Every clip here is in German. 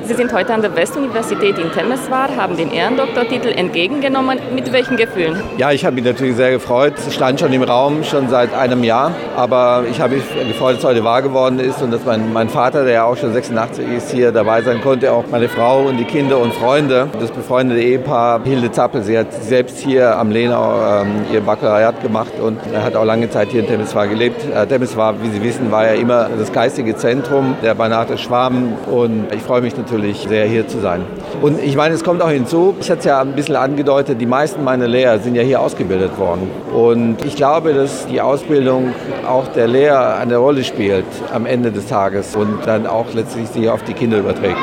Sie sind heute an der Westuniversität in Temeswar, haben den Ehrendoktortitel entgegengenommen. Mit welchen Gefühlen? Ja, ich habe mich natürlich sehr gefreut. Es stand schon im Raum, schon seit einem Jahr. Aber ich habe mich gefreut, dass es heute wahr geworden ist und dass mein Vater, der ja auch schon 86 ist, hier dabei sein konnte. Auch meine Frau und die Kinder und Freunde. Das befreundete Ehepaar Hilde Zappel, sie hat selbst hier am Lenau ihr Baccalaureat gemacht und hat auch lange Zeit hier in Temeswar gelebt. Temeswar, wie Sie wissen, war ja immer das geistige Zentrum der Banater Schwaben und ich freue mich natürlich sehr, hier zu sein. Und ich meine, es kommt auch hinzu, ich hatte es ja ein bisschen angedeutet, die meisten meiner Lehrer sind ja hier ausgebildet worden. Und ich glaube, dass die Ausbildung auch der Lehrer eine Rolle spielt am Ende des Tages und dann auch letztlich sich auf die Kinder überträgt.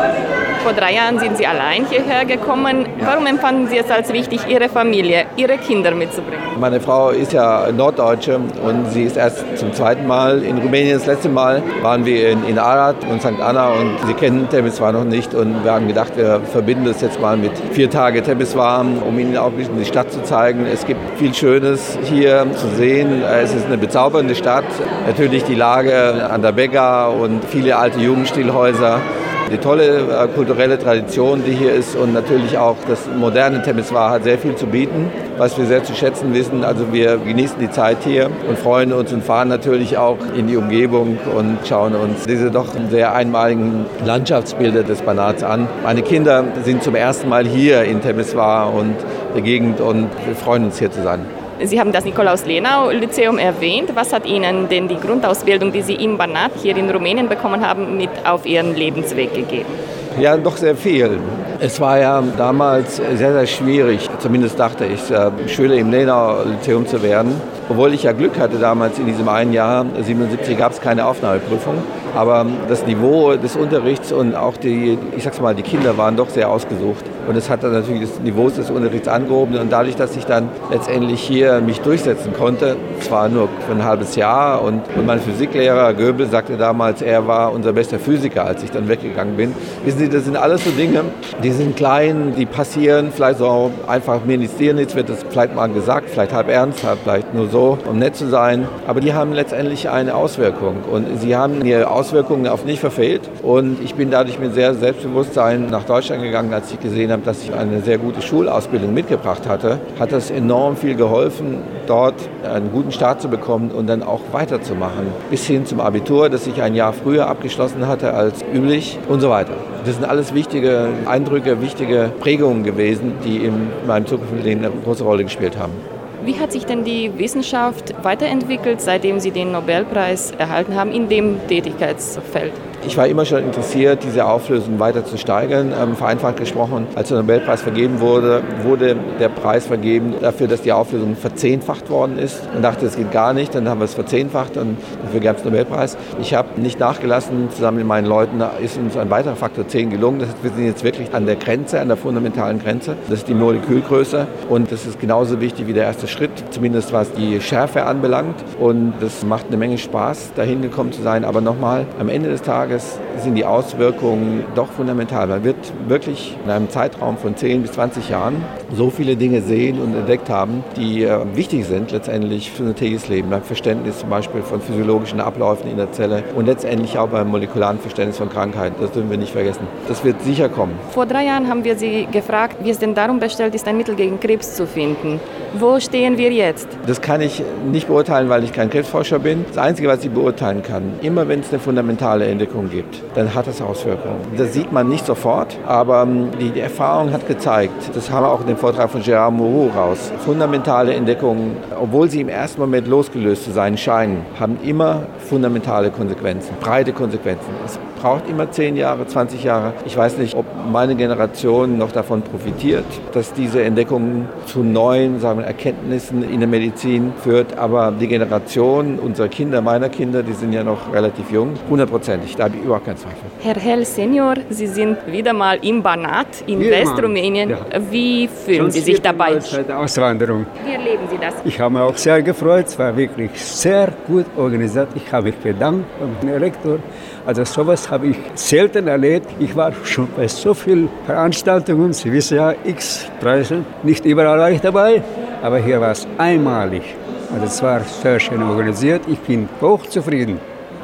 Vor 3 Jahren sind Sie allein hierher gekommen. Warum empfanden Sie es als wichtig, Ihre Familie, Ihre Kinder mitzubringen? Meine Frau ist ja Norddeutsche und sie ist erst zum 2. Mal in Rumänien. Das letzte Mal waren wir in Arad und St. Anna und sie kennen Temeswar noch nicht. Und wir haben gedacht, wir verbinden das jetzt mal mit 4 Tage Temeswar, um ihnen auch ein bisschen die Stadt zu zeigen. Es gibt viel Schönes hier zu sehen. Es ist eine bezaubernde Stadt. Natürlich die Lage an der Bega und viele alte Jugendstilhäuser. Die tolle kulturelle Tradition, die hier ist und natürlich auch das moderne Temeswar hat sehr viel zu bieten, was wir sehr zu schätzen wissen. Also wir genießen die Zeit hier und freuen uns und fahren natürlich auch in die Umgebung und schauen uns diese doch sehr einmaligen Landschaftsbilder des Banats an. Meine Kinder sind zum ersten Mal hier in Temeswar und der Gegend und wir freuen uns hier zu sein. Sie haben das Nikolaus-Lenau-Lyzeum erwähnt. Was hat Ihnen denn die Grundausbildung, die Sie im Banat hier in Rumänien bekommen haben, mit auf Ihren Lebensweg gegeben? Ja, doch sehr viel. Es war ja damals sehr, sehr schwierig, zumindest dachte ich, Schüler im Lenau-Lyzeum zu werden. Obwohl ich ja Glück hatte damals in diesem einen Jahr, 1977 gab es keine Aufnahmeprüfung. Aber das Niveau des Unterrichts und auch die Kinder waren doch sehr ausgesucht. Und es hat dann natürlich das Niveau des Unterrichts angehoben. Und dadurch, dass ich dann letztendlich hier mich durchsetzen konnte, zwar nur für ein halbes Jahr, und mein Physiklehrer Goebel sagte damals, er war unser bester Physiker, als ich dann weggegangen bin. Wissen Sie, das sind alles so Dinge, die sind klein, die passieren, vielleicht so einfach mir nichts, dir nichts, wird das vielleicht mal gesagt, vielleicht halb ernst, vielleicht nur so, um nett zu sein. Aber die haben letztendlich eine Auswirkung und sie haben ihre Auswirkungen auf mich verfehlt. Und ich bin dadurch mit sehr Selbstbewusstsein nach Deutschland gegangen, als ich gesehen habe, dass ich eine sehr gute Schulausbildung mitgebracht hatte. Hat das enorm viel geholfen, dort einen guten Start zu bekommen und dann auch weiterzumachen. Bis hin zum Abitur, das ich ein Jahr früher abgeschlossen hatte als üblich und so weiter. Das sind alles wichtige Eindrücke, wichtige Prägungen gewesen, die in meinem zukünftigen Leben eine große Rolle gespielt haben. Wie hat sich denn die Wissenschaft weiterentwickelt, seitdem Sie den Nobelpreis erhalten haben in dem Tätigkeitsfeld? Ich war immer schon interessiert, diese Auflösung weiter zu steigern. Vereinfacht gesprochen, als der Nobelpreis vergeben wurde, wurde der Preis vergeben dafür, dass die Auflösung verzehnfacht worden ist. Man dachte, das geht gar nicht, dann haben wir es verzehnfacht und dafür gab es den Nobelpreis. Ich habe nicht nachgelassen, zusammen mit meinen Leuten ist uns ein weiterer Faktor 10 gelungen. Das heißt, wir sind jetzt wirklich an der Grenze, an der fundamentalen Grenze. Das ist die Molekülgröße und das ist genauso wichtig wie der erste Schritt, zumindest was die Schärfe anbelangt. Und das macht eine Menge Spaß, dahin gekommen zu sein. Aber nochmal, am Ende des Tages sind die Auswirkungen doch fundamental. Man wird wirklich in einem Zeitraum von 10 bis 20 Jahren so viele Dinge sehen und entdeckt haben, die wichtig sind letztendlich für ein tägliches Leben. Beim Verständnis zum Beispiel von physiologischen Abläufen in der Zelle und letztendlich auch beim molekularen Verständnis von Krankheiten. Das dürfen wir nicht vergessen. Das wird sicher kommen. Vor 3 Jahren haben wir Sie gefragt, wie es denn darum bestellt ist, ein Mittel gegen Krebs zu finden. Wo stehen wir jetzt? Das kann ich nicht beurteilen, weil ich kein Krebsforscher bin. Das Einzige, was ich beurteilen kann, immer wenn es eine fundamentale Entdeckung gibt, dann hat das Auswirkungen. Das sieht man nicht sofort, aber die Erfahrung hat gezeigt, das haben wir auch in dem Vortrag von Gérard Mourou raus, fundamentale Entdeckungen, obwohl sie im ersten Moment losgelöst zu sein scheinen, haben immer fundamentale Konsequenzen, breite Konsequenzen. Es braucht immer 10 Jahre, 20 Jahre. Ich weiß nicht, ob meine Generation noch davon profitiert, dass diese Entdeckungen zu neuen Erkenntnissen in der Medizin führt. Aber die Generation unserer Kinder, meiner Kinder, die sind ja noch relativ jung, 100%. Da habe ich überhaupt keinen Zweifel. Herr Hell Senior, Sie sind wieder mal im Banat in Westrumänien. Ja. Wie fühlen Sie sich dabei? Seit der Auswanderung. Wie erleben Sie das? Ich habe mich auch sehr gefreut. Es war wirklich sehr gut organisiert. Ich habe mich bedankt beim Rektor. Also sowas habe ich selten erlebt. Ich war schon bei so vielen Veranstaltungen, Sie wissen ja, X-Preise. Nicht überall war ich dabei, aber hier war es einmalig. Also es war sehr schön organisiert. Ich bin hochzufrieden.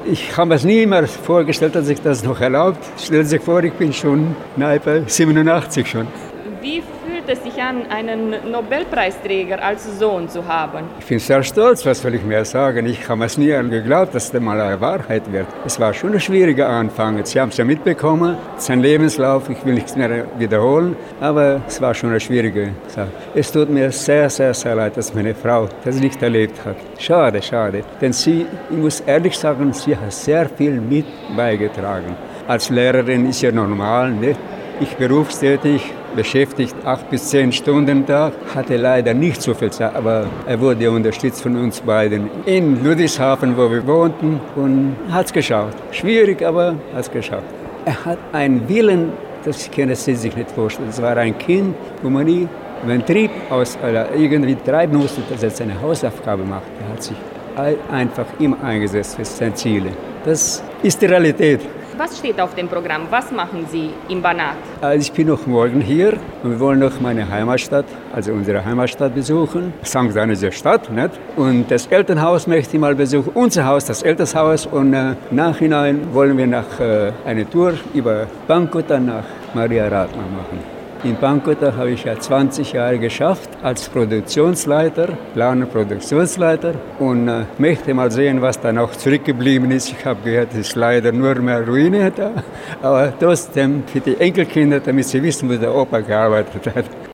Ich habe es nie mehr vorgestellt, dass ich das noch erlaubt. Stellen Sie sich vor, ich bin schon nahe bei 87 schon. Wie fühlt es sich an, einen Nobelpreisträger als Sohn zu haben? Ich bin sehr stolz, was soll ich mehr sagen. Ich habe es nie geglaubt, dass das mal eine Wahrheit wird. Es war schon ein schwieriger Anfang. Sie haben es ja mitbekommen, sein Lebenslauf, ich will nichts mehr wiederholen, aber es war schon eine schwierige Sache. Es tut mir sehr, sehr, sehr leid, dass meine Frau das nicht erlebt hat. Schade, schade. Denn sie, ich muss ehrlich sagen, sie hat sehr viel mit beigetragen. Als Lehrerin ist ja normal, ne? Ich berufstätig, beschäftigt 8 bis 10 Stunden am Tag, hatte leider nicht so viel Zeit, aber er wurde unterstützt von uns beiden in Ludwigshafen, wo wir wohnten, und hat es geschafft. Schwierig, aber hat es geschafft. Er hat einen Willen, das können Sie sich nicht vorstellen. Es war ein Kind, wo man nie einen Trieb aus irgendwie treiben musste, dass er seine Hausaufgabe macht. Er hat sich einfach immer eingesetzt für seine Ziele. Das ist die Realität. Was steht auf dem Programm? Was machen Sie im Banat? Also ich bin noch morgen hier und wir wollen noch meine Heimatstadt, also unsere Heimatstadt besuchen. St. Denis Stadt, nicht? Und das Elternhaus möchte ich mal besuchen, unser Haus, das Elternhaus. Und nachhinein wollen wir eine Tour über Pankota nach Maria Rathmann machen. In Pankota habe ich ja 20 Jahre geschafft als Produktionsleiter, Planer-Produktionsleiter, und möchte mal sehen, was da noch zurückgeblieben ist. Ich habe gehört, es ist leider nur mehr Ruine da, aber trotzdem für die Enkelkinder, damit sie wissen, wo der Opa gearbeitet hat.